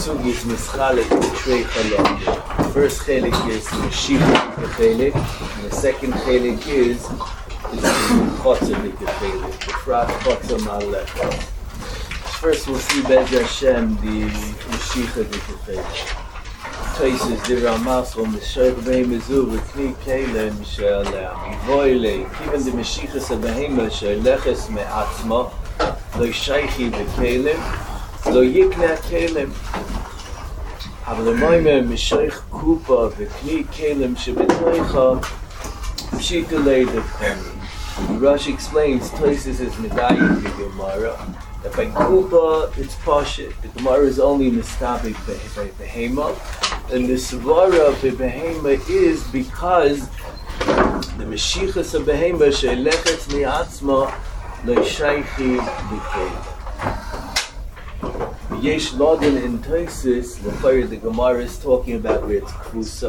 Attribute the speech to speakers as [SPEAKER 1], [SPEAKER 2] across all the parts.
[SPEAKER 1] Sugi is Mischalik Trei Chalom. The first chelik is Mashiach chelik, and the second chelik is Chotzer chelik, the Frat Chotzer Ma'alecha. First we'll see Bez Hashem, the Mashiach chelik. Toises the Ramas from the Sheikh Behemezu v'Kni Kelem she'aleam Yivoyle, even the Mashiach Behema she'leches me'atzma lo shaychi v'kelem lo yikna kelem אבל למימה משייך קופה וקני כלם שבתויכה פשיטה לידה קוני. Rashi explains Tosis is medayik the Gemara that by kupa it's pashit. The Gemara is only mistabik behema, and the svara of the behema is because the meshichas of behema she'lechetz mi'atzma le'shaychi b'kelim. Yesh Lodin in Tosis, the Gemara is talking about where it's krusa,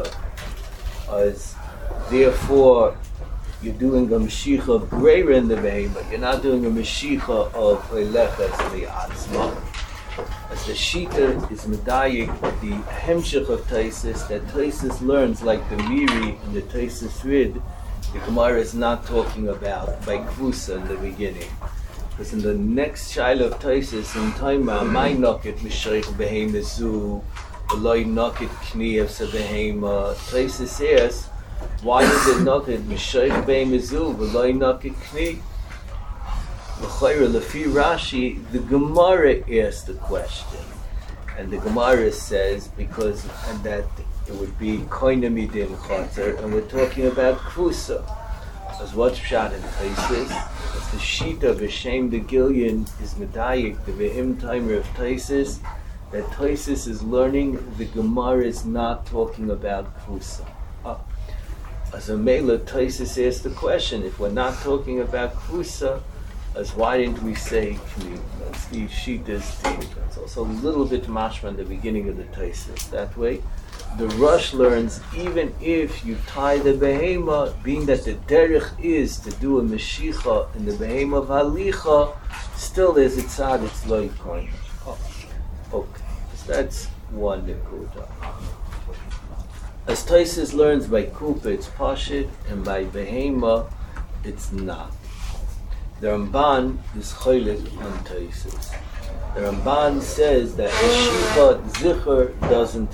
[SPEAKER 1] as therefore you're doing a Mashiach of greater in the Behema. You're not doing a Mashiach of Lelechet Li'atzma. As the Shita is Medayik, the Hemshech of Tosis, that Tosis learns like the Miri and the Tosis Rid, the Gemara is not talking about by krusa in the beginning. Because in the next child of Tosis, in Taima, my nocket Mishaych Behema Zu, Eloi nocket Kniev Se Behema. Tosis says, why is it nocket Mishaych Behema Zu, Eloi nocket Knie? L'chayra Lefi Rashi, the Gemara asked the question, and the Gemara says because and that it would be Koina Midin Chotzer, and we're talking about Krusa. As what's shot in Tosis, as the Shita V'Shem the Gillian is Medayik, the V'him timer of Tosis, that Tosis is learning the Gemara is not talking about Krusa. As a Mela, Tosis asked the question, if we're not talking about Krusa, as why didn't we say Kli? That's the Shita's thing. It's also a little bit mashma in the beginning of the Tosis. That way, the Rush learns even if you tie the behema, being that the derech is to do a meshicha in the behema of halicha, still there's a tzad, it's loy koin. Okay, so that's one nekuda. As Tosis learns by kupa, it's pashit, and by behema, it's not. The Ramban is choylek on Tosis. The Ramban says that meshicha zicher doesn't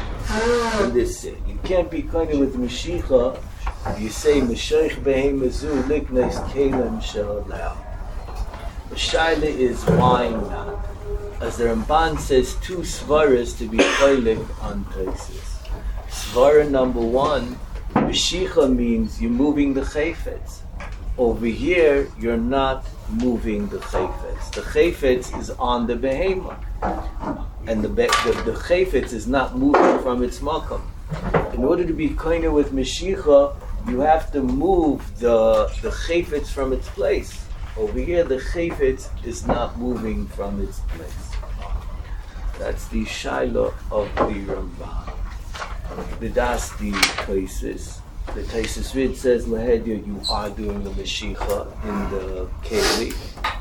[SPEAKER 1] in this say. You can't be kind of with Mashiach if you say Mashiach Behema Zu Liknes Kelem She'aleam. The Shaila is why not? As the Ramban says, two svaras to be choylek on Tosis. Svara number one, Mashiach means you're moving the chayfetz. Over here, you're not moving the chayfetz. The chayfetz is on the behema. And the chayfetz is not moving from its makam. In order to be kinder with Mashiach, you have to move the chayfetz from its place. Over here, the chayfetz is not moving from its place. That's the shaila of the Ramban. The das the Tosis. The Tosis Rid says, Lahedya, you are doing the Mashiach in the Keli.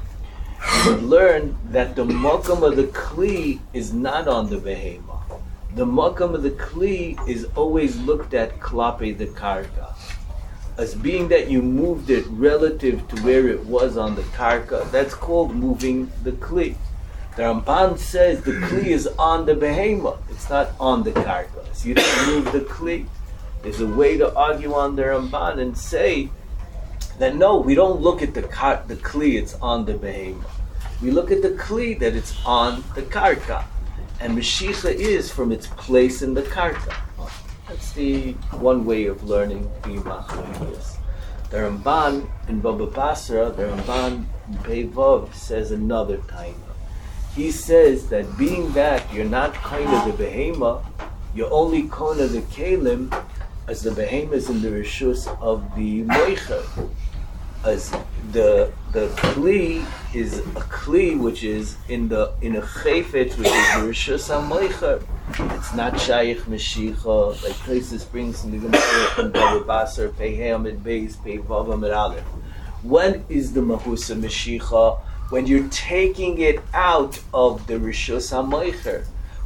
[SPEAKER 1] You would learn that the makam of the kli is not on the behema. The makam of the kli is always looked at klape the karka, as being that you moved it relative to where it was on the karka. That's called moving the kli. The Ramban says the kli is on the behema. It's not on the karka. So you don't move the kli. There's a way to argue on the Ramban and say that no, we don't look at the kli, it's on the behema. We look at the kli that it's on the karka, and Mashiach is from its place in the karka. That's the one way of learning the machlokes. The Ramban in Baba Basra, the Ramban in Pei Vav says another time. He says that being that you're not kind of the behema, you're only kind of the kelim, as the behema is in the rishus of the moicha. As the kli is a kli which is in a chayfetz which is the rishus hamoicher. It's not shaykh meshicha like Tosis brings in the Gemara from Baba Basar Pei Hamid Beis Pei Vav Amid Aleph. When is the mahusa meshicha? When you're taking it out of the rishus hamoicher.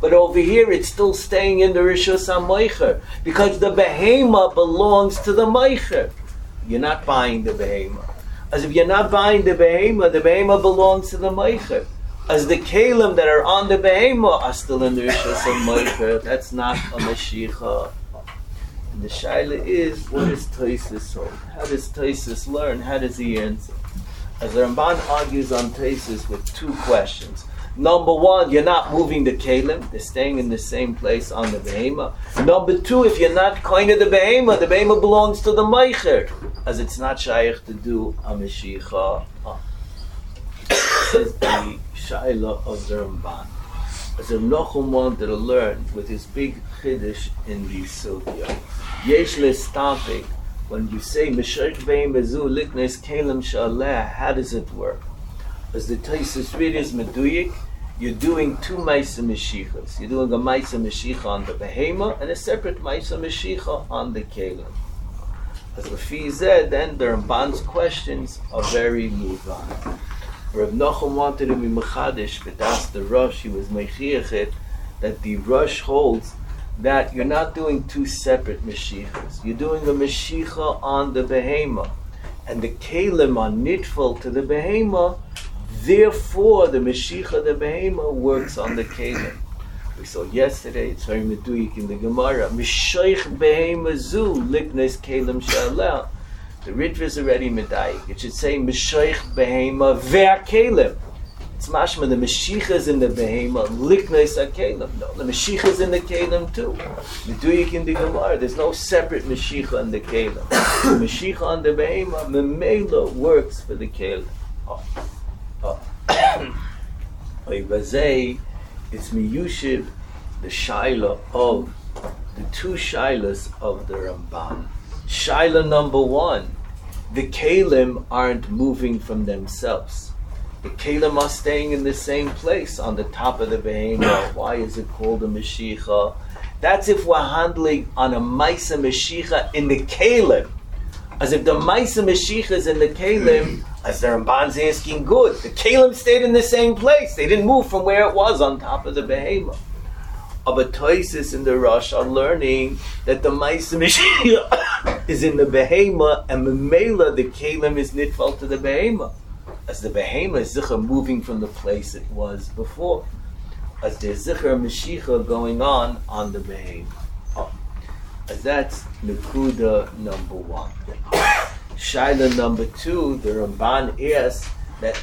[SPEAKER 1] But over here, it's still staying in the Rishus HaMeicher, because the Behema belongs to the Meicher. You're not buying the Behema. As if you're not buying the Behema belongs to the Meicher. As the Kalim that are on the Behema are still in the Rishus HaMeicher, that's not a Mashiach. And the Shaila is, what does Tosfos hold? How does Tosfos learn? How does he answer? As the Ramban argues on Tosfos with two questions. Number one, you're not moving the Kalim, they're staying in the same place on the Behema. Number two, if you're not kind of the Behema belongs to the Meicher, as it's not shaykh to do a Mashiach. This is the Shaila of the Ramban. As Rav Nachum wanted to learn with his big chiddush in the Sugya. Yesh le'stapik, when you say Meshaych Behema zu liknes Kalim shaleh, how does it work? As the Tosfos readers meduyik, you're doing two Maisa Mashiachas. You're doing a Maisa Mashiach on the Behema and a separate Maisa Mashiach on the Kalim. As Rafi said, then the Ramban's questions are very muvan. Rav Nachum wanted to be mechadish, but that's the Rosh. He was mechiach that the Rosh holds that you're not doing two separate Mashiachas. You're doing a Mashiach on the Behema, and the Kalim are nitful to the Behema. Therefore, the Mashiach of the Behema works on the Kalim. We saw yesterday, it's very meduyik in the Gemara, Meshaych Behema zu liknes Kalim shaleh. The Ritva is already medayik. It should say Meshaych Behema ve'akalim. It's mashma, the Mashiach is in the Behema, liknes akalim. No, the Mashiach is in the Kalim too. Meduyik in the Gemara, there's no separate Mashiach on the Kalim. The Mashiach on the Behema, memela works for the Kalim. It's miyushiv the shaila of the two shailas of the Ramban. Shaila number one, the Kalim aren't moving from themselves. The Kalim are staying in the same place on the top of the Behema. Why is it called a Mashiach? That's if we're handling on a Maisa Mashiach in the Kalim. As if the Maisa Mashiach is in the Kalim, as the Ramban's asking, good. The Kalim stayed in the same place. They didn't move from where it was on top of the Behema. But Tosfos and the Rosh are learning that the Maisa Mashiach is in the Behema, and Memela, the Kalim is nitfal to the Behema. As the Behema is zichar moving from the place it was before. As there's zichar Mashiach going on the Behema. As that's Nakuda number one. Shaila number two, the Ramban asks that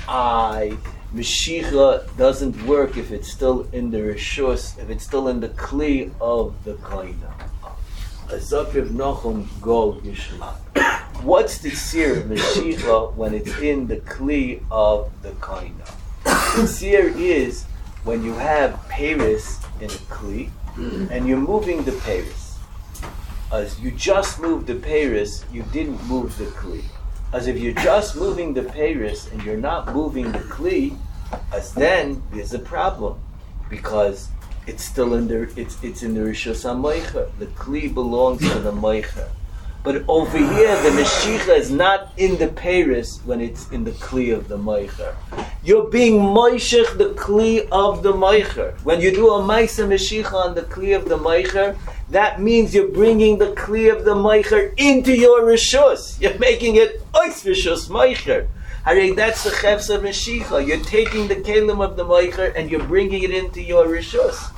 [SPEAKER 1] Mashiach doesn't work if it's still in the Rishus, if it's still in the Kli of the Koina. Azakiv Nachum Go Yishma. What's the seer of Mashiach when it's in the Kli of the Koina? The seer is when you have Paris in a Kli and you're moving the Paris. As you just moved the Paris, you didn't move the Kli. As if you're just moving the Paris and you're not moving the Kli, as then there's a problem, because it's still in the it's in the Rishus HaMeicher. The Kli belongs to the Meicher. But over here, the Mashiach is not in the Paris when it's in the Kli of the Meicher. You're being Moishech the Kli of the Meicher. When you do a Maisa Mashiach on the Kli of the Meicher, that means you're bringing the Kli of the Meicher into your Rishus. You're making it Ois Rishus Meicher. Hare, that's the Chefs of Mashiach. You're taking the Kalim of the Meicher and you're bringing it into your Rishus.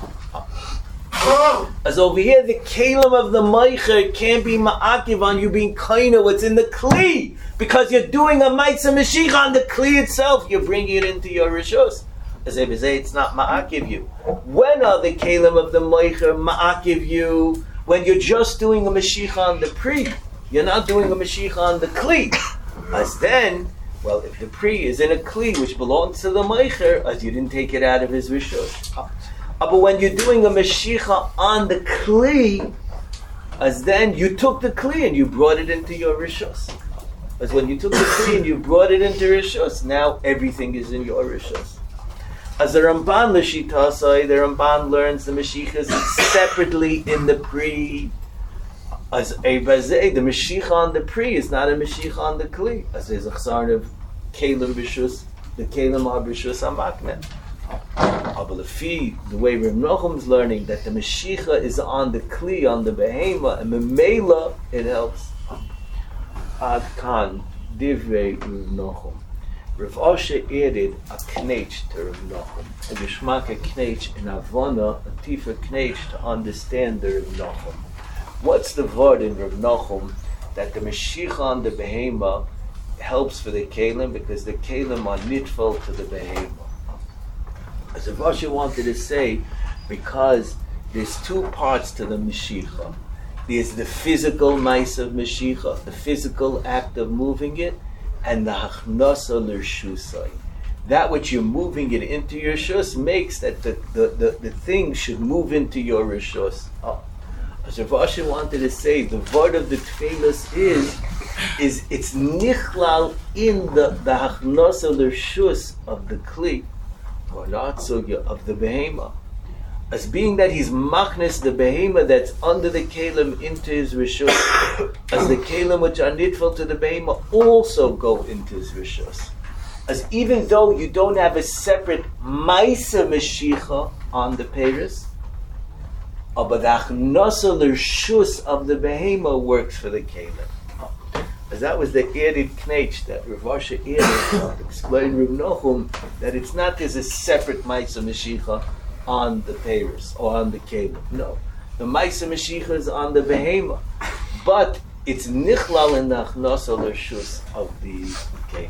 [SPEAKER 1] As over here, the Kalim of the Meicher can't be ma'akiv on you being kaina what's in the Kli, because you're doing a Maisa Mashiach on the Kli itself. You're bringing it into your Rishus. As they say, it's not ma'akiv you. When are the Kalim of the Meicher ma'akiv you? When you're just doing a Mashiach on the Pri. You're not doing a Mashiach on the Kli. As then, well, if the Pri is in a Kli which belongs to the Meicher, as you didn't take it out of his Rishus. But when you're doing a Mashiach on the Kli, as then you took the Kli and you brought it into your Rishus. As when you took the Kli and you brought it into Rishus, now everything is in your Rishus. As the Ramban L'Shitasai, the Ramban learns the Mashiach is separately in the Pri. As a Bazei, the Mashiach on the Pri is not a Mashiach on the Kli. As there's a Chsarn of Kalim B'Shus, the Kalim are B'Shus HaMaknet. Abalafi, the way Reb Nochum's learning, that the Mashiach is on the Kli, on the Behema, and Memela, it helps. Ad Kan, Divrei Reb Nochum. Rav Asher added a knetch to Reb Nochum, a geschmack a knetch in Avona, a tiefer knetch to understand the Reb Nochum. What's the word in Reb Nochum that the Mashiach on the Behema helps for the Kalim, because the Kalim are nitful to the Behema. As Rav Asher wanted to say, because there's two parts to the Mashiach. There's the physical mice of Mashiach, the physical act of moving it, and the Hachnasa l'Rshusai. That which you're moving it into your Rishus makes that the thing should move into your Rishus. As Rav Asher wanted to say, the word of the Tfeilas is it's nichlal in the Hachnasa l'Rshus of the Kli, or not sugya, of the Behema. As being that he's machnes the Behema that's under the Kalim into his Rishus, as the Kalim which are nitful to the Behema also go into his Rishus. As even though you don't have a separate Maisa Mashiach on the Paris, but the Achnasa L'Rshus of the Behema works for the Kalim. As that was the added knetch that Rav Asher added to explain Reb Nochum, that it's not there's a separate Maisa Mashiach on the Paris or on the Kalim. No. The Maisa Mashiach is on the Behema. But it's Nichlal in the Achnasa L'Rshus of the Kalim.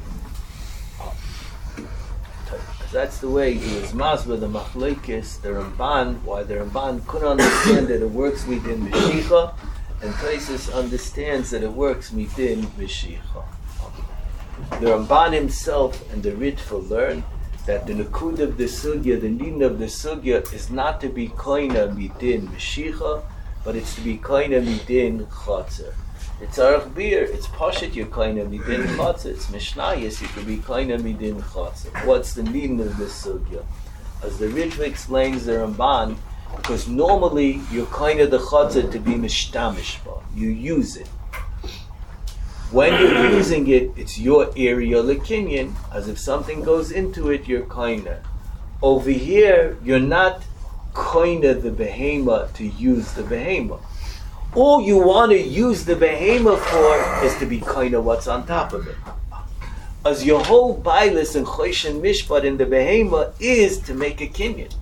[SPEAKER 1] That's the way he was masber the Machlekes, the Ramban, why the Ramban couldn't understand that it works within Mashiach, and Taisus understands that it works within Mashiach. The Ramban himself and the Ritva learn that the Nakud of the Sugya, the Nidin of the Sugya, is not to be koina midin Mashiach, but it's to be koina midin Chatzer. It's Arach Bir, it's Pashat, you're koina midin Chatzer. It's Mishnayos, you could be koina midin Chatzer. What's the Nidin of the Sugya? As the Ritva explains the Ramban, because normally you're koina the Chatzer to be mishtamish ba. You use it. When you're using it, it's your area lekinyan, as if something goes into it, you're koina. Over here, you're not koina the behema to use the behema. All you want to use the behema for is to be koina what's on top of it. As your whole bailis and chosh and mishpat in the behema is to make a kinyan.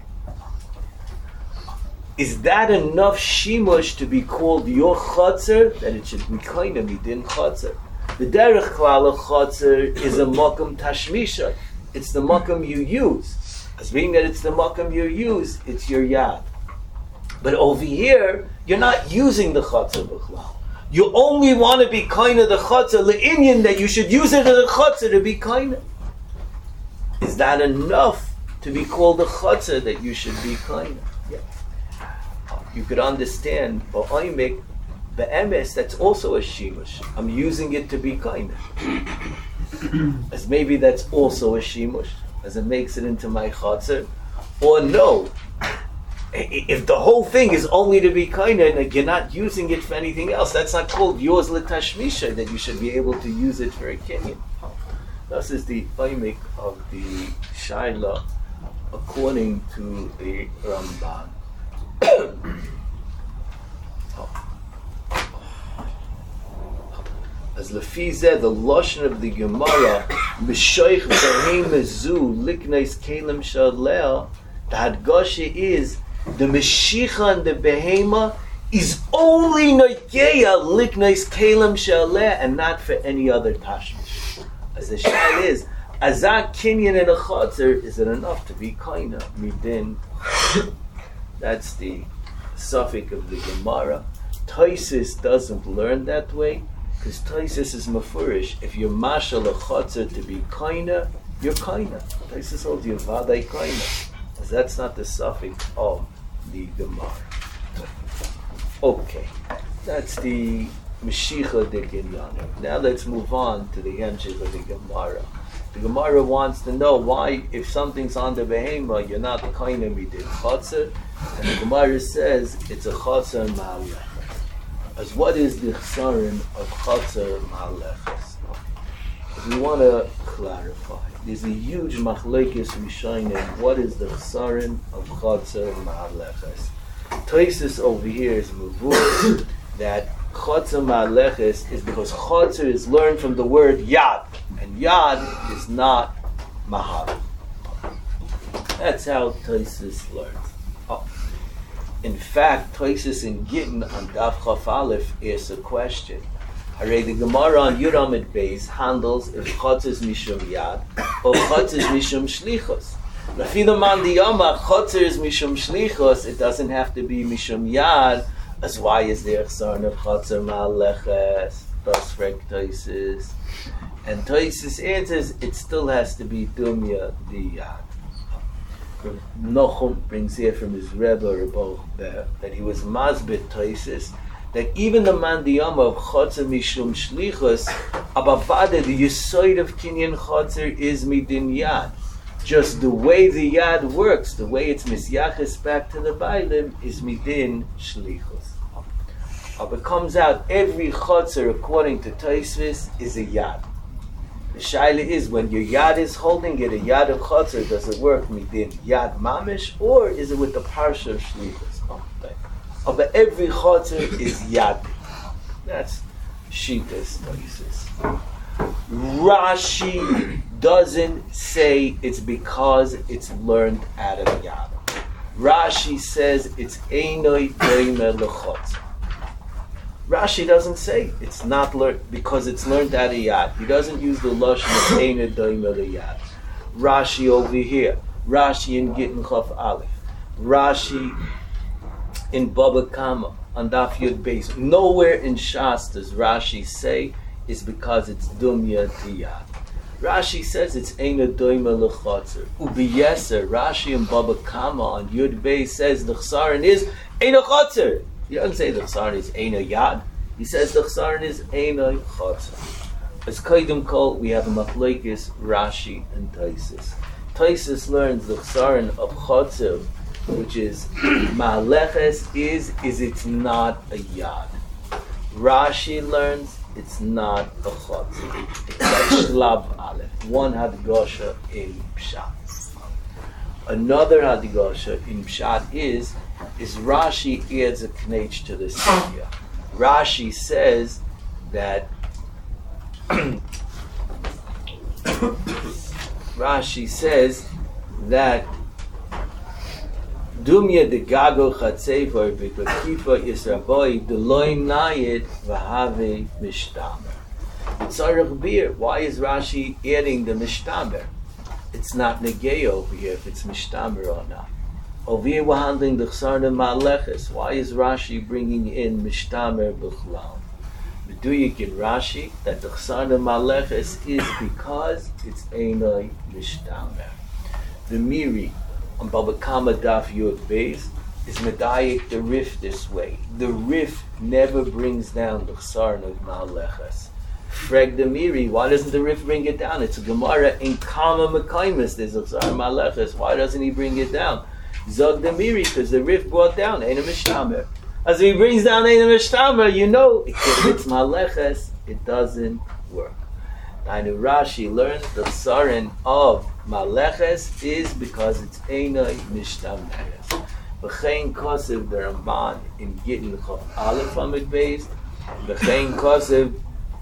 [SPEAKER 1] Is that enough shimush to be called your chotzer, that it should be koina midin chotzer? The derech klal of chotzer is a makam tashmisha. It's the makam you use. As being that it's the makam you use, it's your yad. But over here, you're not using the chotzer b'chlal. You only want to be koina the chotzer le'inyan that you should use it as a chotzer to be koina. Is that enough to be called a chotzer that you should be koina? Yeah. You could understand, ba'oimik, be'emes, that's also a shimush. I'm using it to be kind. As maybe that's also a shimush, as it makes it into my chatzar. Or no, if the whole thing is only to be kind and you're not using it for anything else, that's not called yours l'tashmisha, that you should be able to use it for a kinyan. This is the oimik of the shaila according to the Ramban. As Lefizeh, the lashon of the Gemara, Mishoich Behema Zu Likneis Kalim Shaleh, the Hadgasha is the Meshicha and the Behema is only Nogeya Likneis Kalim Shaleh and not for any other tashmish. As the shayla is, Azak Kinyan and a Chatzer, is it enough to be Kaina Midin? That's the suffix of the Gemara. Taisus doesn't learn that way, because Taisus is mafurish. If you're mashal a chotzer to be kaina, you're kaina. Taisus holds you vaday kaina, because that's not the suffix of the Gemara. Okay, that's the Mashiach de Ginyana. Now let's move on to the Hemshech of the Gemara. The Gemara wants to know why, if something's on the behema, you're not kaina midin chotzer, and the Gemara says it's a chotzer ma'alech. As what is the chsarim of chotzer ma'aleches? We want to clarify. there's a huge machlokes Rishonim. What is the chesaron of Chotzer Ma'aleches? Tosfos over here is mavur that Chotzer Ma'aleches is because Chotzer is learned from the word Yad, and Yad is not Mahal. That's how Tosfos learns. Oh. In fact, Tosfos in Gittin on Daf Chaf Aleph asks a question. Hare the Gemara on Yud Amud Beis handles if Chotzer is Mishum Yad or Chotzer is Mishum Shlichos. Lafilu man diyama Chotzer is Mishum Shlichos, it doesn't have to be Mishum Yad, as why is there Chesaron of Chotzer Ma'aleches? Das fragt Tosfos. And Tosfos answers, it still has to be Dumya the Yad. Nochum brings here from his Rebbe that he was Masbit Tosfos, that even the mandiyama of Chotzer Mishum Shlichus, abavada, the Yesod of Kinyan Chotzer is Midin Yad. Just the way the Yad works, the way it's Misyaches back to the Bailim, is Midin Shlichus. It comes out every Chotzer, according to Tosfos, is a Yad. The shaila is, when your Yad is holding it, a Yad of Chotzer, does it work Midin Yad Mamish, or is it with the Parsha of Shlichus? But every Chotzer is Yad. That's Shitas Tosfos. Rashi doesn't say it's because it's learned out of Yad. Rashi says it's Einoi Doime L'Chotzer. Rashi doesn't say it's not learned because it's learned out of Yad. He doesn't use the lashon of Einoi Doime L'Yad. Rashi over here. Rashi in Gittin Chaf Aleph. Rashi in Baba Kama on Daf Yud Beis. Nowhere in Shas does Rashi say is because it's Dumya Tiyad. Rashi says it's Eina Doima L'Chotzer. Ubiyeser, Rashi in Baba Kama on Yud Beis says the Chesaron is Eina Chotzer. He doesn't say the Chesaron is Eina Yad. He says the Chesaron is Eina Chotzer. As Kaidim Kol, we have a machlokes Rashi and Tosfos. Tosfos learns the Chesaron of Chotzer, which is Ma'aleches, is it's not a Yad. Rashi learns it's not a Chotzer. It's like Shlav Aleph. One Hadgosha in Pshat. Another Hadgosha in Pshat is Rashi adds a knech to the Sugya. Rashi says that Dumya de gago chatzever b'kakifa yisraboi deloim nayit v'have mishtamer. Tzarech bir. Why is Rashi adding the mishtamer? It's not negay over here if it's mishtamer or not. Over here we're handling the chesaron ma'aleches. Why is Rashi bringing in mishtamer b'chlal? Meduyik in Rashi that the chesaron ma'aleches is because it's einoi mishtamer. The Miri on Baba Kama Daf Yud Beis is medayik the Rif this way. The Rif never brings down the chesaron of ma'aleches. Freg the Miri, why doesn't the Rif bring it down? It's a Gemara in Kama Mekaimis. There's a chesaron ma'aleches. Why doesn't he bring it down? Zog the Miri, because the Rif brought down Eina Mishtamer. As he brings down Eina Mishtamer, you know if it's ma'aleches, it doesn't work. Now Rashi learns the chesaron of ma'aleches is because it's Einoi Mishtameres. V'chein kosev the Ramban in Gittin Chaf Aleph Amud Beis. V'chein kosev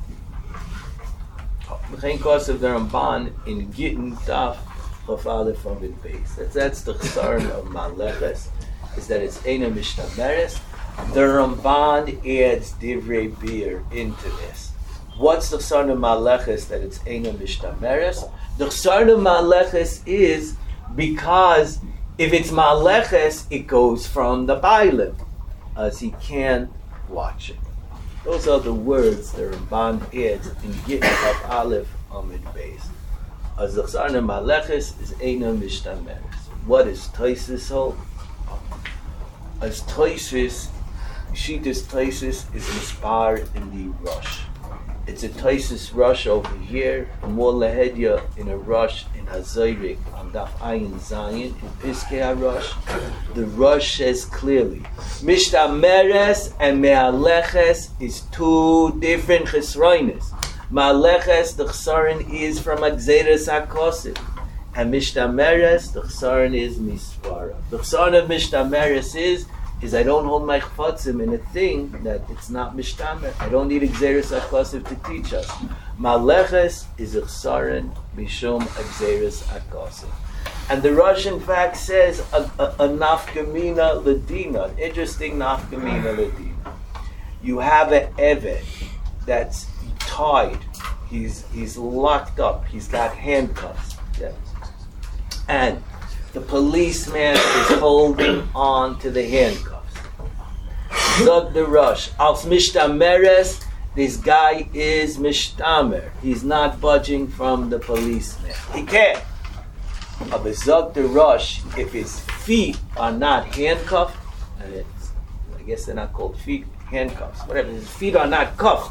[SPEAKER 1] the Ramban in Gittin Daf Chaf Aleph Amud Beis. That's the chesaron of ma'aleches, is that it's Einoi Mishtameres. The Ramban adds Divrei Bir into this. What's the chesaron of ma'aleches that it's Einoi Mishtameres? The chesaron of ma'aleches is because if it's ma'aleches, it goes from the Bailim, as he can't watch it. Those are the words the Ramban adds in Gittin Chaf Aleph Amud Beis. As the chesaron of ma'aleches is Einoi Mishtameres. What is Tosfos hold? As Tosfos, Shitas Tosfos is inspired in the Rosh. It's a Tosfos Rosh over here, a more Lahedya in a Rosh in Hazorik on Daf Ayin Zayin in Piskei HaRosh. The Rosh says clearly, Mishtameres and Me'aleches is two different chesroines. Ma'aleches, the chsaron is from Agzeres HaKosif. And Mishtameres, the chsaron is Mispara. The chsaron of Mishtameres is I don't hold my chfatzim in a thing that it's not Mishtamer. I don't need Agzeres HaKosif to teach us. Ma'aleches is a chsaron Mishum Agzeres HaKosif. And the Rosh, in fact, says a nafkamina ladina, an interesting nafkamina ladina. You have an eved that's tied, he's locked up, he's got handcuffs, yes. And the policeman is holding on to the handcuffs. Zog the Rosh, als mishtameres, this guy is mishtamer. He's not budging from the policeman. He can't. Of a Zog the Rosh, if his feet are not handcuffed, I guess they're not called feet, handcuffs, whatever, his feet are not cuffed,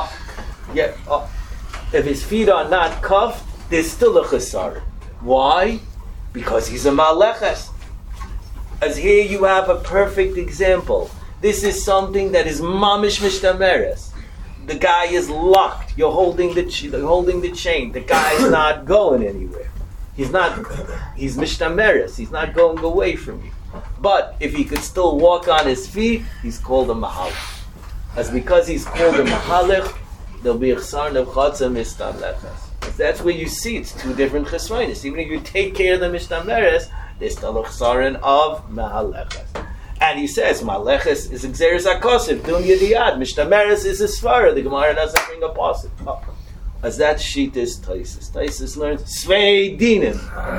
[SPEAKER 1] if his feet are not cuffed, there's still a chesar. Why? Because he's a ma'aleches. As here you have a perfect example. This is something that is mamish mishtameres. The guy is locked. You're holding the chain. The guy is not going anywhere. He's mishtameres. He's not going away from you. But if he could still walk on his feet, he's called a mahalach. As because he's called a mahalach, there'll be a chsaron of chatzah mishtameres. That's where you see it's two different chesronis. Even if you take care of the mishtameres, there's still a chsaron of mahaleches. And he says, mahaleches is Agzeres HaKosif, dun yediyad. Mishtameres is a svara. The Gemara doesn't bring a pasuk. As that Shitas Taisus. Taisus learns Svei Dinim.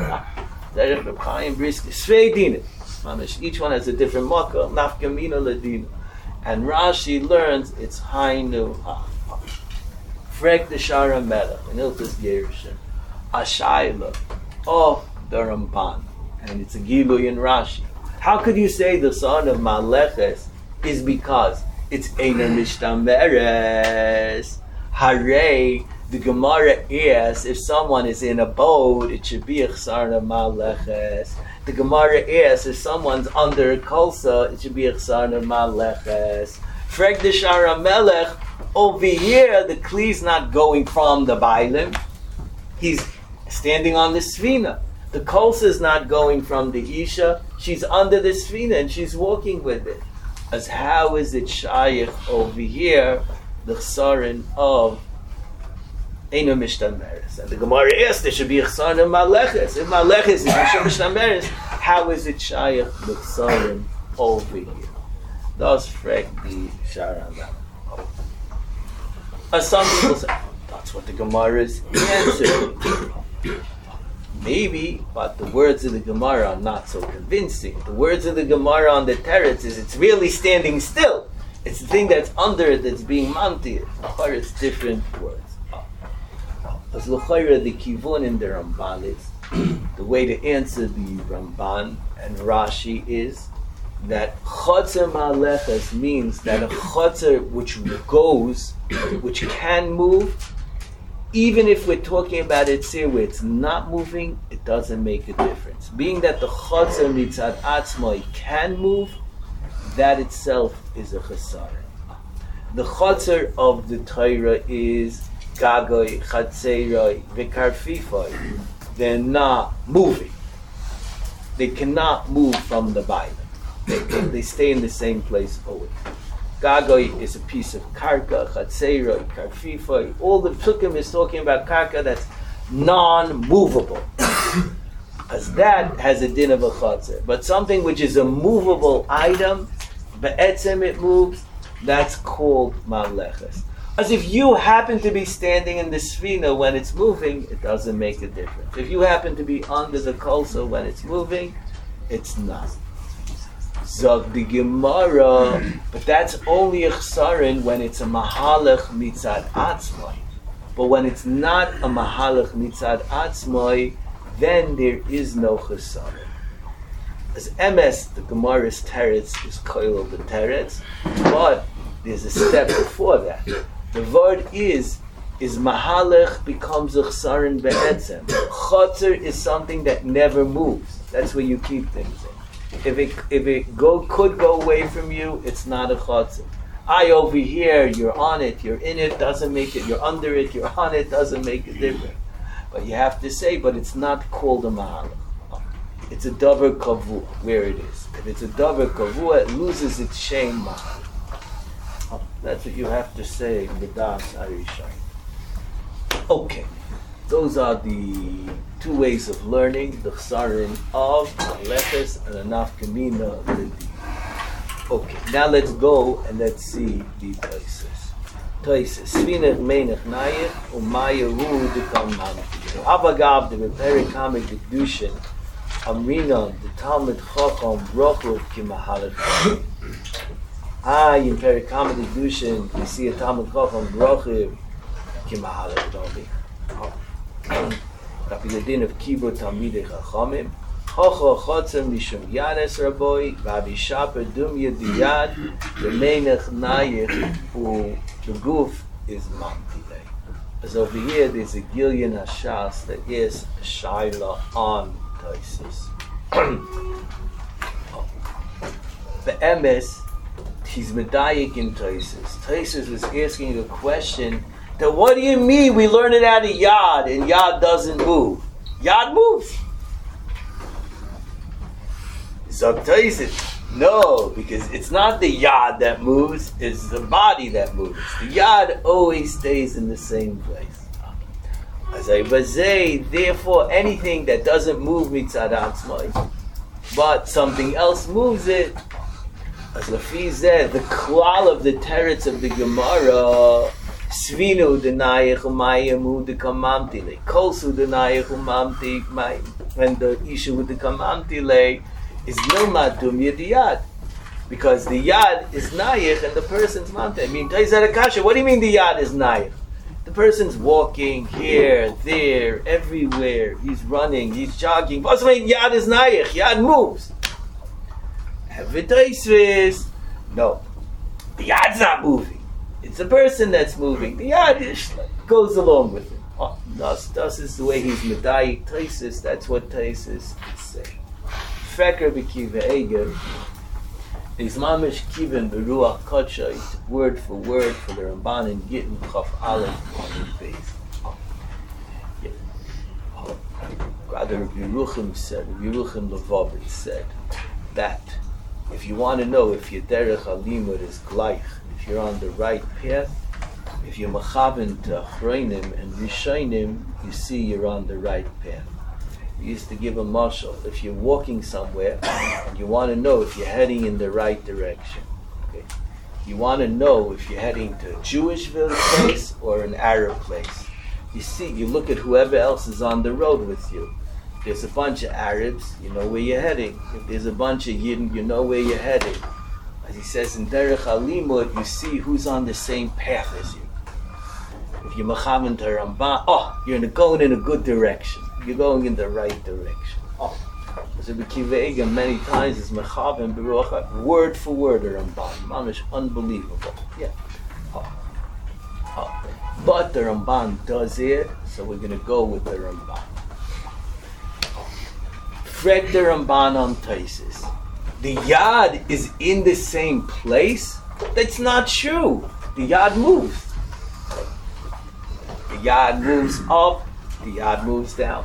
[SPEAKER 1] Svei Dinim. Each one has a different makkah. Nafkamina ladina. And Rashi learns it's Hainu Ha. Frek the Shara Melech in Iltus Yerushin. Ashayla of the Ramban. And it's a Gilui in Rashi. How could you say the son of Ma'aleches is because it's Einer Mishtameres? Hare, the Gemara is, if someone is in a boat, it should be a chsaron of Ma'aleches. The Gemara is, if someone's under a kolsa, it should be a chsaron of Ma'aleches. Frek the Shara Melech, over here, the Kli's not going from the Bailim. He's standing on the Sfina. The kolsa is not going from the Isha. She's under the Sfina and she's walking with it. As how is it Shaykh over here, the chsaron of Eino Mishtameres? And the Gemara asks, there should be a chsaron of Ma'aleches. If Ma'aleches is Mishtameres, how is it Shaykh, the chsaron over here? Thus, Frek the Shara. As some people say, that's what the Gemara is answering. Maybe, but the words of the Gemara are not so convincing. The words of the Gemara on the Teretz is it's really standing still. It's the thing that's under it that's being mounted. Or it's different words. As l'chayra, the kivun in the Ramban is, the way to answer the Ramban and Rashi is that chotzer ma'aleches means that a chotzer which goes, which can move, even if we're talking about it here where it's not moving, it doesn't make a difference. Being that the chotzer mitzad atzmai can move, that itself is a chesar. The chotzer of the Torah is gagoi, chatzeroi, v'karfifoi. They're not moving. They cannot move from the Bible. They stay in the same place always. Gagoi is a piece of karka, chatzeroi, karfifoi. All the psukim is talking about karka that's non-movable. As that has a din of a chatzer. But something which is a movable item, be'etzem it moves, that's called ma'aleches. As if you happen to be standing in the sfina when it's moving, it doesn't make a difference. If you happen to be under the kolsa when it's moving, it's not. Zog the Gemara, but that's only a chsaron when it's a mahalach mitzad atzmai. But when it's not a mahalach mitzad atzmai, then there is no chesaron. As emes, the Gemara's teretz is koil the teretz, but there's a step before that. The word is mahalach becomes a chesaron be'etzem. Chotzer is something that never moves. That's where you keep things in. If it could go away from you, it's not a chotzer. I over here, you're on it, you're in it, doesn't make it, you're under it, you're on it, doesn't make a difference. But you have to say, but it's not called a mahalach. It's a davar kavua, where it is. If it's a davar kavua, it loses its shame mahalach. That's what you have to say in the Das Arishai. Okay, those are the two ways of learning, the chsarin of Malechus and the nafkamina of the Din. Okay, now let's go and let's see the Taisus. Taisus, Svinech Meinech Nayich, Umaya Hu Dekam Mamti. Avagav, the Reperi Kamek Kedushin, Amrina, the Talmud Chacham, Brochuv Kimahalat. In Peri Kamek Kedushin, we see a Talmud Chacham, Brochuv Kimahalat Domi. Rapi Yadin of Kibur Talmidei Chachamim. Chocho chotzem mishum yanes raboi, v'avishaper dum yediyad, v'meinech nayich, who the goof is mamtile. As over here, there's a Gilyon Hashas that is a shaila on Taisus. Be'emes, he's medayik in Taisus. Taisus was asking a question that, what do you mean we learn it out of Yad and Yad doesn't move? Yad moves. So Taisus, no, because it's not the Yad that moves, it's the body that moves. The Yad always stays in the same place. As I say, therefore anything that doesn't move mitzad atzmai, but something else moves it, as Lafi said, the klal of the teretz of the Gemara, Svinu denayich umayamu dekamamtile, Kolsu denayich umamti, when the issue with the kamamtile is milmad dum yediyad, because the yad is nayich and the person's mamti. I mean, Taizarakasha, what do you mean the yad is nayich? The person's walking here, there, everywhere. He's running, he's jogging. What's the yad is nayich? Yad moves. Evidence, no, the yad's not moving. It's the person that's moving. The yad goes along with him. Oh, thus is the way he's medayik Taisus. That's what Taisus is saying. Feker b'kiva eger is mamish kiven beruach kodsha, word for the Ramban in Gittin Chaf Aleph on the base. Rather, Yeruchim said, Yeruchim Levavit said that if you want to know if your derech alimud is gleich, if you're on the right path, if you're mechaven to achronim and rishonim, you see you're on the right path. We used to give a mashal. If you're walking somewhere and you want to know if you're heading in the right direction, okay? You want to know if you're heading to a Jewish place or an Arab place. You see, you look at whoever else is on the road with you. There's a bunch of Arabs, you know where you're heading. If there's a bunch of Yidden, you know where you're heading. As he says in Derech Alimud, you see who's on the same path as you. If you're mechaven to Ramban, you're going in a good direction. You're going in the right direction. So B'Kiva many times is mechaven beruach, word for word a Ramban. Mamish unbelievable. Yeah. But the Ramban does it, so we're going to go with the Ramban. Frek the Ramban on Taisus. The Yad is in the same place? That's not true. The Yad moves. The Yad moves up, the Yad moves down.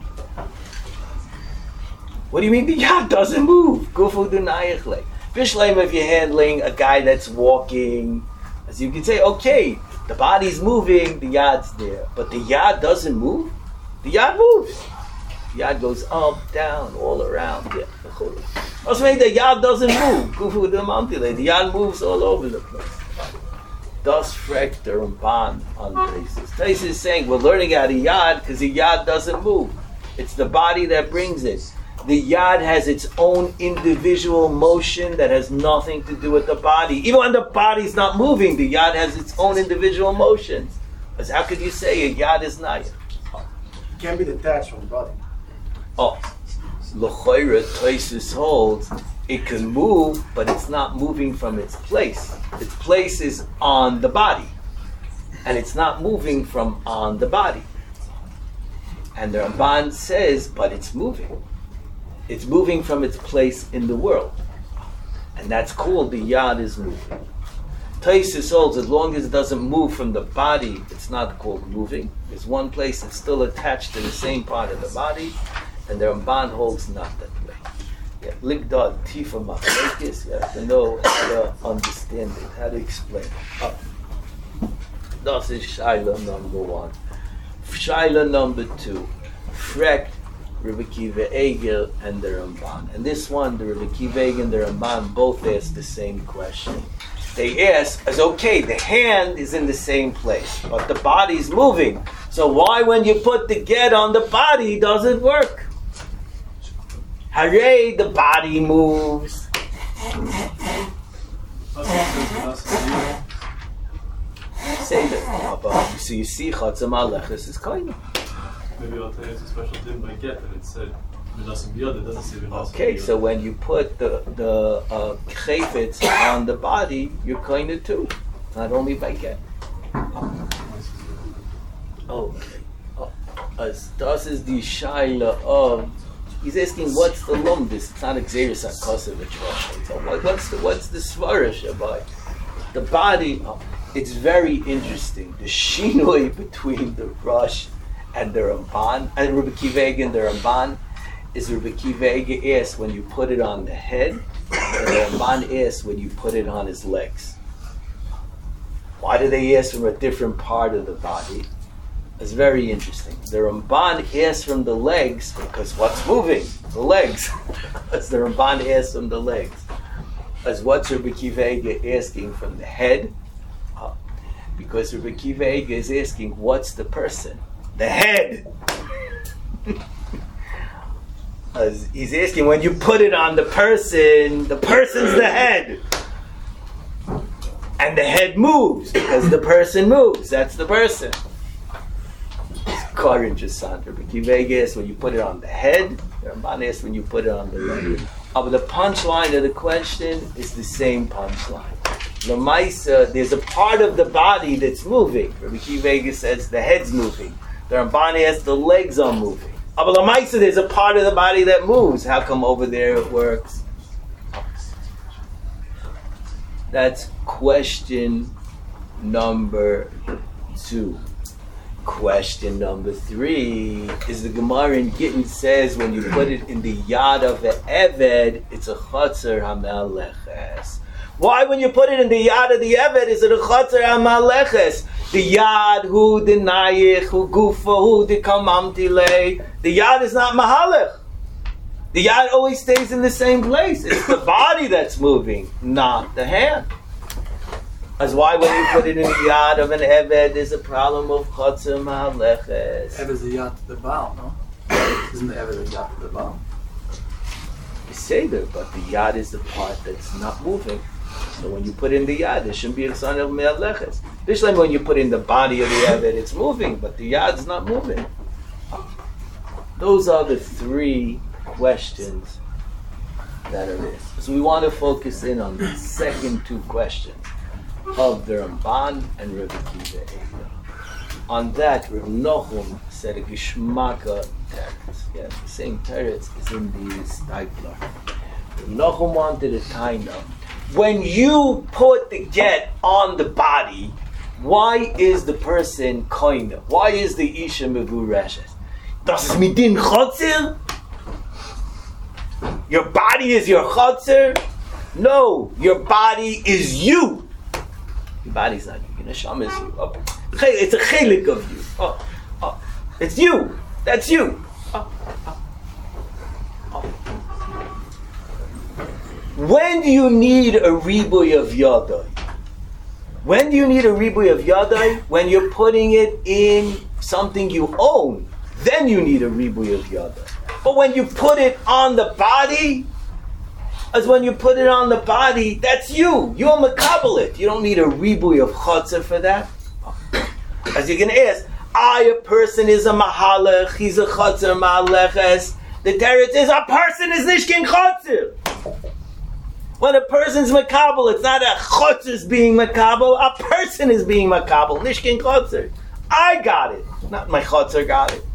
[SPEAKER 1] What do you mean the Yad doesn't move? Gufu dunayichle. Bishleim, if you're handling a guy that's walking, as you can say, okay, the body's moving, the Yad's there. But the Yad doesn't move? The Yad moves. The Yad goes up, down, all around. Yeah. Also, the Yad doesn't move. Gufu dunayichle. The Yad moves all over the place. Thus, frek the Ramban on Taisus. Taisus is saying we're learning out of Yad because the Yad doesn't move. It's the body that brings it. The Yad has its own individual motion that has nothing to do with the body. Even when the body's not moving, the Yad has its own individual motions. Because how could you say a Yad is not?
[SPEAKER 2] It can't be detached from the body.
[SPEAKER 1] L'choira, Taisus holds it can move, but it's not moving from its place. Its place is on the body. And it's not moving from on the body. And the Ramban says, but it's moving. It's moving from its place in the world. And that's called the Yad is moving. Taisus holds, as long as it doesn't move from the body, it's not called moving. There's one place that's still attached to the same part of the body, and the Ramban holds not that way. Ligdad, Tifa Machlekes, you have to know how to understand it, how to explain it. That is Shaila number 1. Shaila number 2. Frekt, Rebbe Kiva Eger, and the Ramban. And this one, the Rebbe Kiva Eger and the Ramban both ask the same question. They ask, as okay, the hand is in the same place, but the body's moving. So why when you put the get on the body does it work? Hooray, the body moves. Say that. So you see, Chatzah Maleches is kind of.
[SPEAKER 3] Maybe I'll tell you it's a special din by get, and it said V'nasim biyad. It doesn't say V'nasim.
[SPEAKER 1] Okay, so when you put the chayfetz on the body, you're kind of too, not only by get. Okay. As das is the shaila of. He's asking, what's the lumdis? It's not Xeris HaKosevich Rosh. So what's the svarish about the body? It's very interesting. The shinoi between the Rosh and the Ramban, and Rebbe Kiva and the Ramban, is Rebbe Kiva asks when you put it on the head, and the Ramban asks when you put it on his legs. Why do they ask from a different part of the body? It's very interesting. The Ramban asks from the legs because what's moving? The legs. As the Ramban asks from the legs. As what's Rebbe Kiva asking from the head? Because Rebbe Kiva is asking, what's the person? The head. As he's asking, when you put it on the person's the head. And the head moves because the person moves. That's the person. Karin just Rebbe Kiva asks when you put it on the head. The Ramban asks when you put it on the leg. But the punchline of the question is the same punchline. Lamaisa, there's a part of the body that's moving. Rebbe Kiva says the head's moving. The Ramban asks the legs are moving. But Lamaisa, there's a part of the body that moves. How come over there it works? That's question number 2. Question number 3 is the Gemara in Gittin says when you put it in the yad of the Eved, it's a Chatzar HaMeleches. Why when you put it in the yad of the Eved is it a Chatzar HaMeleches? The yad, who the nayich, who gufa, who the kamamtile. The yad is not mahalech. The yad always stays in the same place. It's the body that's moving, not the hand. As why when you put it in the yad of an Eved, there's a problem of Chatzar Maleches.
[SPEAKER 2] Eved is the yad to the Baal, no? Isn't the Eved the yad to the Baal?
[SPEAKER 1] You say that, but the yad is the part that's not moving. So when you put in the yad, there shouldn't be a son of Meleches. Especially when you put in the body of the Eved, it's moving, but the yad's not moving. Those are the 3 questions that are there. So we want to focus in on the second 2 questions of the Ramban and Rebbe Kiva Eger. On that, Reb Nochum said a Gishmaka teretz. Yeah, the same teretz is in the Steipler. Reb Nochum wanted a kind of when you put the get on the body, why is the person koine? Why is the Isha mevureshes? Das ist mit din Chotzer? Your body is your Chotzer? No, your body is you. Your body's not you. Your neshama is you. Oh. It's a chelik of you. It's you. That's you. When do you need a ribuy of yadai? When do you need a ribuy of yadai? When you're putting it in something you own. Then you need a ribuy of yadai. But when you put it on the body, as when you put it on the body, that's you. You're makabelit. You don't need a ribuy of chatzah for that. As you can ask, a person is a mahalech, he's a chatzah maleches. The teretz is a person is nishkin chatzah. When a person's makabel, it's not a chotzer's being makabel, a person is being makabel. Nishkin chotzer. I got it. Not my chotzer got it.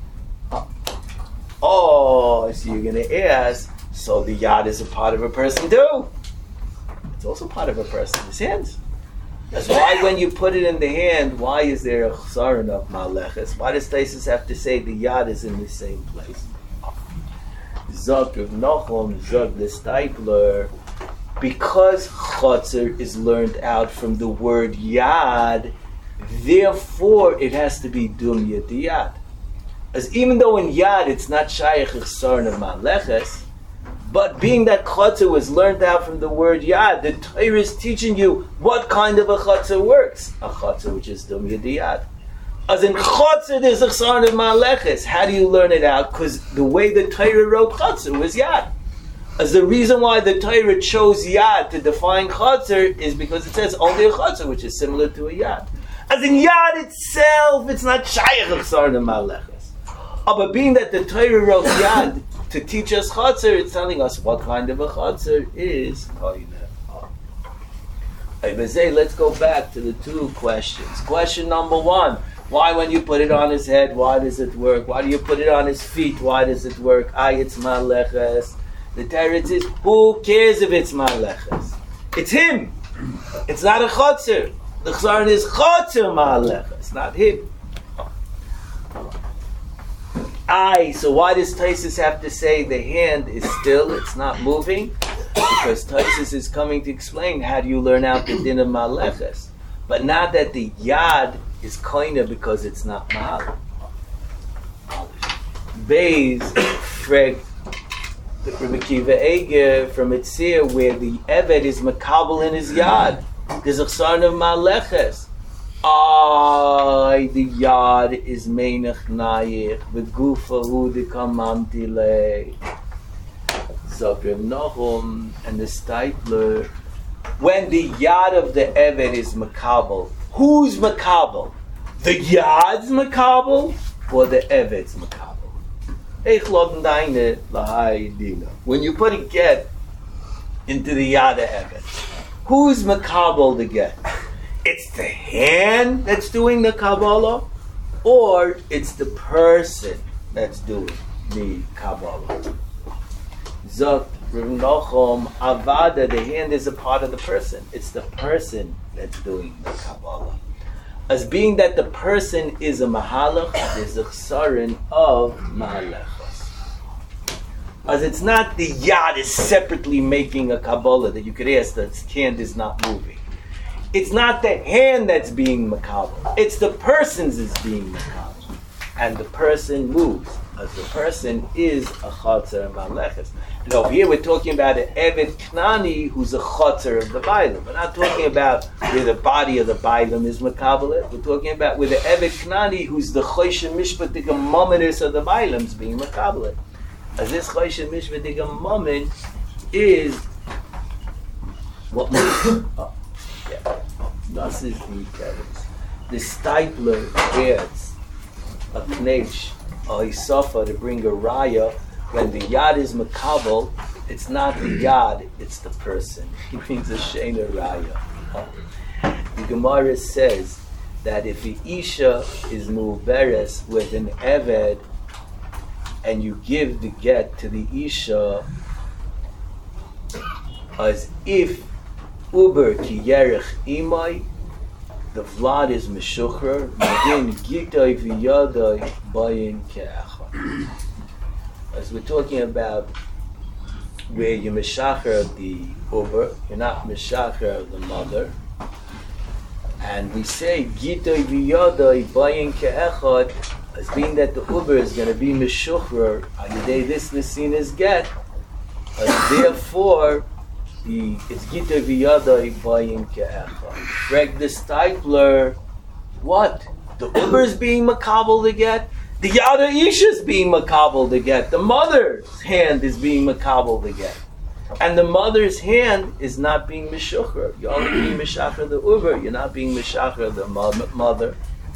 [SPEAKER 1] Oh, so you're going to ask, so the yad is a part of a person too? It's also part of a person, his hands. That's why when you put it in the hand, why is there a chsaron of maleches? Why does Taisus have to say the yad is in the same place? Zok Rav Nachum, Zok the Stipler, because chotzer is learned out from the word yad, therefore it has to be dum yad yad. As even though in yad it's not shaykh chsaron of maleches, but being that chotzer was learned out from the word yad, the Torah is teaching you what kind of a chotzer works. A chotzer which is dum yad yad. As in chotzer there's a chsaron of maleches. How do you learn it out? Because the way the Torah wrote chotzer was yad. As the reason why the Torah chose yad to define chotzer is because it says only a chotzer which is similar to a yad. As in yad itself, it's not shaykh chsaron of maleches. But being that the Torah wrote yad to teach us chotzer, it's telling us what kind of a chotzer is koine. Let's go back to the two questions. Question number one, why when you put it on his head, why does it work? Why do you put it on his feet, why does it work? It's maleches. The teretz is, who cares if it's maleches? It's him. It's not a chotzer. The chsaron is chotzer maleches, not him. So why does Taisus have to say the hand is still, it's not moving? Because Taisus is coming to explain how do you learn out the din of maleches. But not that the yad is koine because it's not mahal. Beis frag Rabbi Akiva Eger from Etzir where the Eved is makabel in his yad. There's a chsaron of maleches. The yad is meinach nayich, v'gufa hu dekamamti lei. Zok Rav Nachum and the Stipler. When the yad of the Eved is makabel, who's makabel? The yad's makabel or the Eved's makabel? When you put a get into the yad of Eved, who's makabel the get? It's the hand that's doing the Kabbalah, or it's the person that's doing the Kabbalah. Zok Rav Nachum, Avada, the hand is a part of the person. It's the person that's doing the Kabbalah. As being that the person is a mahalach, there's a chsaron of mahalachos. As it's not the yad is separately making a Kabbalah that you could ask that its hand is not moving. It's not the hand that's being makabel. It's the person's is being makabel. And the person moves. As the person is a chotzer and maleches. And over here we're talking about an Eved Knani who's a chotzer of the Bailam. We're not talking about where the body of the Bailam is makabel. We're talking about where the Eved Knani who's the Choshen Mishpatik Momenis of the Bailam is being makabel. As this Choshen Mishpatik Moment is what Das is the teretz. The Stipler adds a knech, a hisofa to bring a raya. When the yad is makabel, it's not the yad, it's the person. He brings a sheina raya. The Gemara says that if the isha is muberes with an eved, and you give the get to the isha, as if Uber ki yerech imai, the vlad is meshuchrer, medin gitay v'yadai bayin ke'achad. As we're talking about where you meshacher the Uber, you're not meshacher the mother, and we say gitay v'yadai bayin ke'achad, as being that the Uber is going to be meshuchrer, ayidei this nesin is get, therefore it's gita v'yadai bayin ke'echad. Greg the Stipler, what? The Uber is being makabel to get. The Yada Isha is being makabel to get. The mother's hand is being makabel to get. And the mother's hand is not being meshucher. You're only being meshucher the Uber. You're not being meshucher the mother.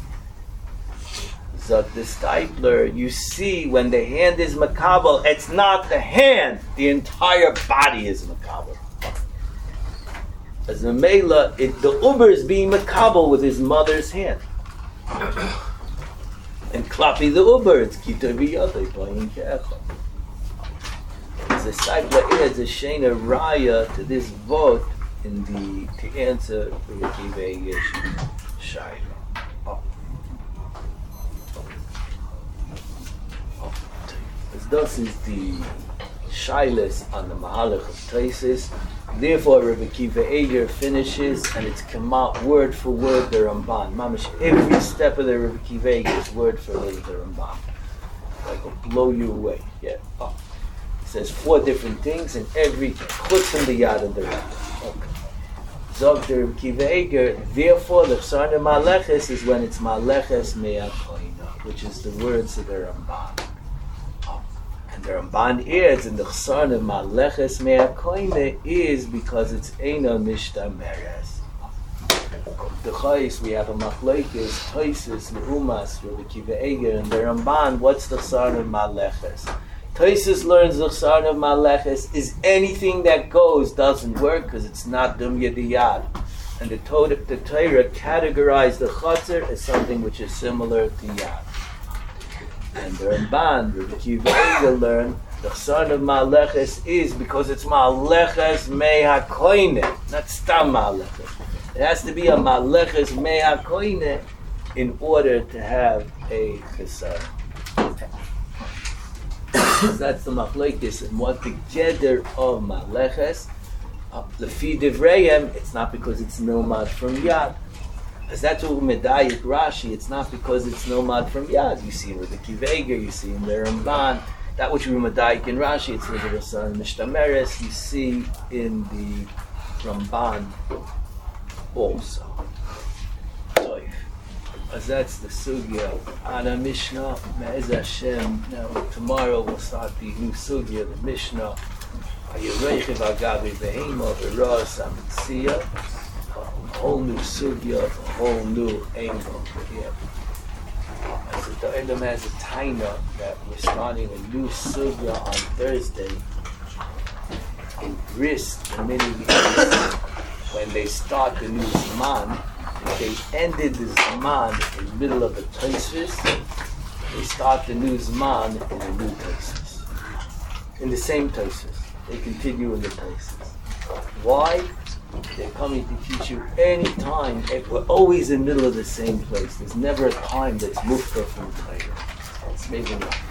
[SPEAKER 1] So the Stipler, you see when the hand is makabel, it's not the hand. The entire body is makabel. As a Mela, the Uber is being makabel with his mother's hand. And klapi the Uber, it's kita v'yadai bayin ke'echad. As a Stipler adds a sheina raya to this vote to answer the Akiva Shaila. Thus is the Shailas on the Mahalach of Taisis. Therefore, Rabbi Akiva Eiger finishes, and it's come out word for word the Ramban. Mamash, every step of the Rabbi Akiva Eiger is word for word the Ramban. Like it'll blow you away. Yeah. Oh. It says 4 different things, and every chutz in the yad of the Ramban. Okay. Zog the Rabbi Akiva Eiger. Therefore, the Chsarna Maleches is when it's Maleches Me'akoina, which is the words of the Ramban. The Ramban adds in the Chsarna of Maleches Me'akoine is because it's Eina Mishtameres. The Chais, we have a Machlokes, Toises, Leumas, Rabbi Akiva Eiger, and the Ramban, what's the Chsarna of Maleches? Toises learns the Chsarna of Maleches is anything that goes doesn't work because it's not Dum Yediyad. And the Torah categorized the Chatzar as something which is similar to Yad. And the Ramban, Rabbi Akiva Eiger learned the Chsarna of Maleches is because it's Maleches Me'akoine, not Stam Maleches. It has to be a Maleches Me'akoine in order to have a Chesar. That's the Machlokes and what the Geder of Maleches. Lefi Divrayim, it's not because it's nomad from Yad. As that's what Medayik Rashi, it's not because it's nomad from Yad. You see in Rabbi Akiva Eiger, you see in the Ramban, that which we Medayik in Rashi, it's the Rasan Mishtameres, you see in the Ramban also. Toif. As that's the Sugya. Ana Mishnah, Me'ez Hashem. Now, tomorrow we'll start the new Sugya, the Mishnah. Ayereichiv Agabi Behema, V'Ras Amitziyah. A whole new sugya, a whole new angle here. As the Olam has a taina that we're starting a new sugya on Thursday in Bris, the mini when they start the new Zman, they ended the Zman in the middle of the Tosfos. They start the new Zman in the new Tosfos. In the same Tosfos. They continue in the Tosfos. Why? They're coming to teach you any time. We're always in the middle of the same place. There's never a time that's mufta from Torah. It's maybe not.